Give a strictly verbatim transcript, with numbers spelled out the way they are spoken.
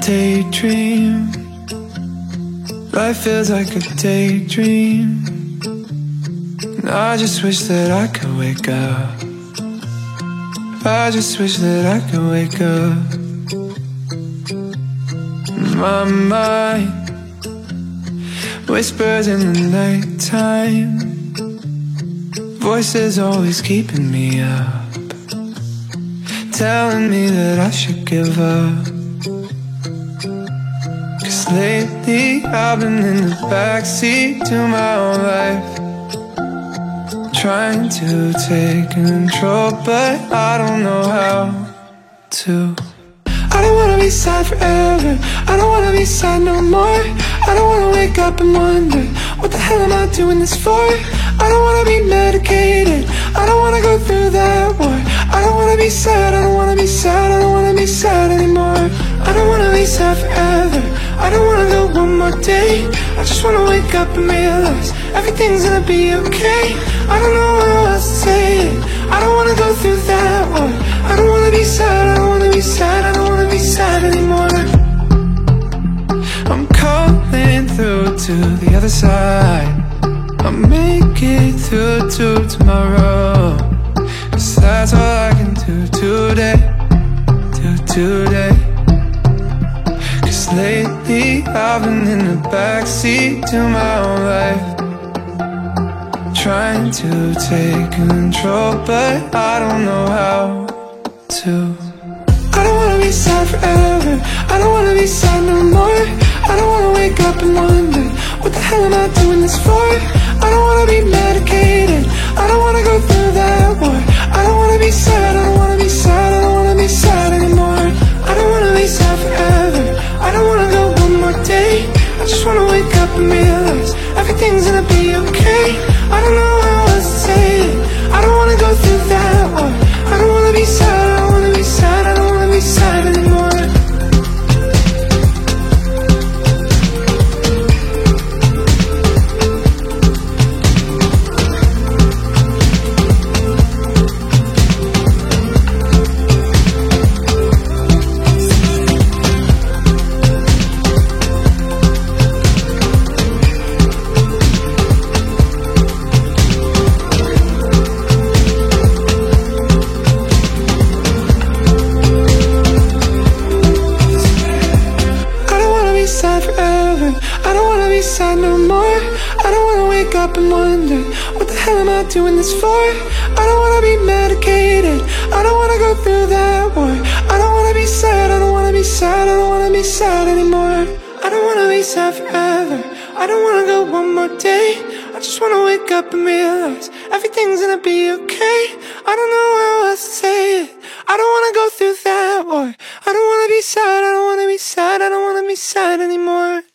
daydream. Life feels like a daydream, and I just wish that I could wake up. I just wish that I could wake up. My mind whispers in the nighttime, voices always keeping me up, telling me that I should give up. Cause lately I've been in the backseat to my own life, trying to take control, but I don't know how to. I don't wanna be sad forever, I don't wanna be sad no more. I don't wanna wake up and wonder, what the hell am I doing this for? I don't wanna be medicated, I don't wanna go through that war. I don't wanna be sad, I don't wanna be sad, I don't wanna be sad anymore. I don't wanna be sad forever, I don't wanna go one more day. I just wanna wake up and realize everything's gonna be okay. I don't know how else to say it, I don't wanna go through that war. I don't wanna be sad, I don't wanna be sad, I don't wanna be sad anymore. I'm calling through to the other side, I'll make it through to tomorrow. Cause that's all I can do today, do today. Cause lately I've been in the backseat to my own life, trying to take control, but I don't know how to. I don't wanna be sad forever, I don't wanna be sad no more. I don't wanna wake up and wonder, what the hell am I doing this for? I don't wanna be medicated, I don't wanna go through that war. I don't wanna be sad, I don't wanna be sad, I don't wanna be sad anymore. I don't wanna be sad forever, I don't wanna go one more day. I just wanna wake up and realize everything's gonna be okay. I don't know how else to say it, I don't wanna go through that war. I don't wanna be sad, I don't wanna be sad, I don't wanna be sad anymore. Sad no more. I don't wanna wake up and wonder, what the hell am I doing this for? I don't wanna be medicated, I don't wanna go through that war. I don't wanna be sad, I don't wanna be sad, I don't wanna be sad anymore. I don't wanna be sad forever, I don't wanna go one more day. I just wanna wake up and realize everything's gonna be okay. I don't know how else to say it, I don't wanna go through that war. I don't wanna be sad, I don't wanna be sad, I don't wanna be sad anymore.